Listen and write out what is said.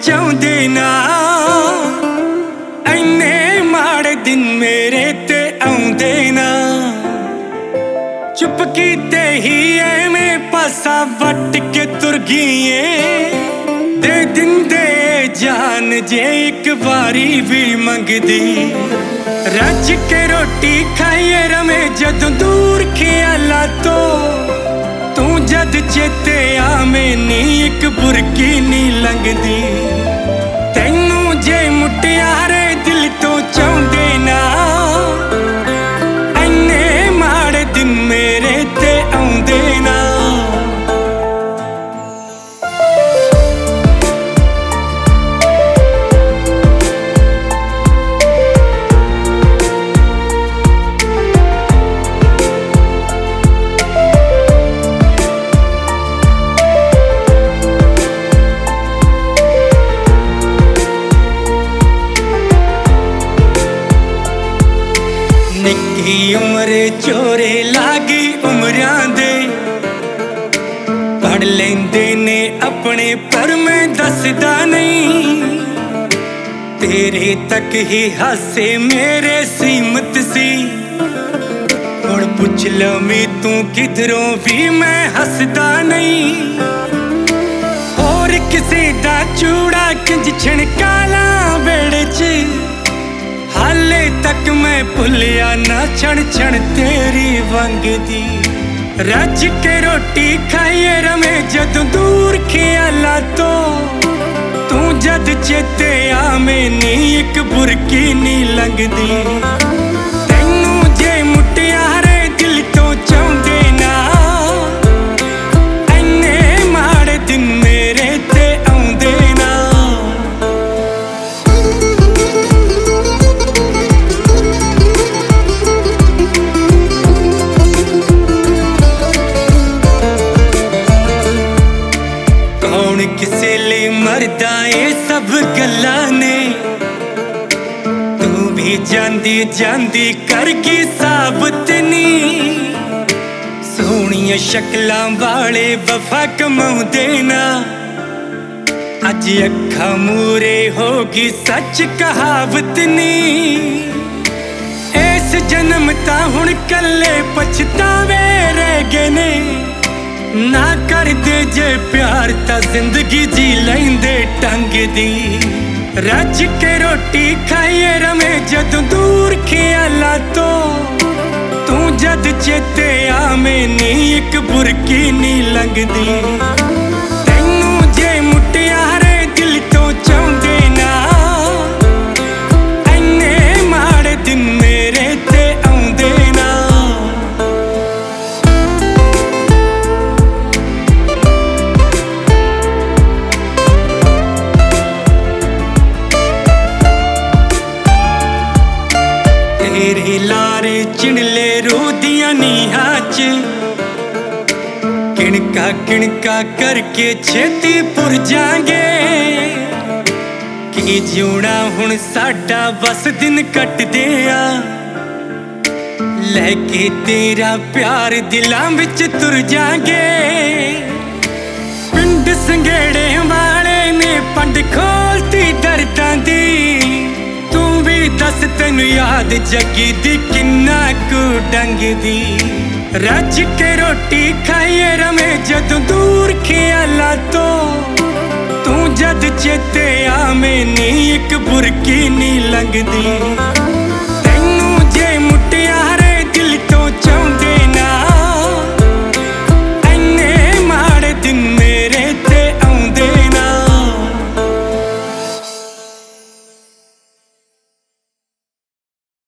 चाहुंदे ना इन्ने माड़े दिन मेरे ते आउंदे ना। चुप कीते ही एवें पासा वट के तुर गईए, दे दिंदे जान जे एक बारी भी मंगदी। रज के रोटी खाइए रमे जदों दूर ख्याला तो, तू जद चेते आवे नी एक बुरकी नी लंघदी। तैनू जे मुटियारे दिल तो चाहुंदे ना इन्ने माड़े दिन मेरे ते आउंदे ना। निक्की उम्र चोरे लागी उमरां दे, पढ़ लेंदे ने अपने पर मैं दसदा नहीं। तेरे तक ही हासे मेरे सीमत सी, हुण पुछ लवी तू किधरों भी मैं हसदा नहीं। और किसे दा चूड़ा किंज छिणकाला वेड़े च, हाले तक मैं भुलिया ना क्षण क्षण तेरी वंगदी। रज के रोटी खाइए रमे जदों दूर ख्याला तो, तू जद चेते आवे नी एक बुरकी नी लंघदी। तैनू जे मुटियारे दिल तो चाहुंदे ना इन्ने माड़े दिन मेरे ते आउंदे ना। किसे ले मरदा ये सब गल्लां ने, तू भी जांदी जांदी करगी साबत नी। सोहणियां शक्लां वाले वफा कमाउंदे ना, अज अखां मूरे होगी सच कहावत नी। इस जन्म ता हुण कल्ले पछतावे रह गए ने, ना कर दे जे प्यार ता जिंदगी जी लेंदे ढंग दी। रज के रोटी खाइए रमे जदों दूर ख्याला तो, तू जद चेते आवे नी एक बुरकी नी लंघदी। तैनू जे मुटियारे दिल तो चाहुंदे ना इन्ने माड़े दिन मेरे ते आउंदे ना। तेरे लारे चिणले रोदियां नीहां च, किणका किणका करके छेती पुर जांगे। की जिउणा हुण साडा बस दिन कटदे आ, लैके तेरा प्यार दिलां विच तुर जांगे। पिंड संघेड़े वाले ने पंड खोलती दर्दां दी, दस तेनू याद जगी दी किन्ना कू डंगदी। रज के रोटी खाइए रमे जदों दूर ख्याला तो, तू जद चेते आवे नी एक बुरकी नी लंघदी।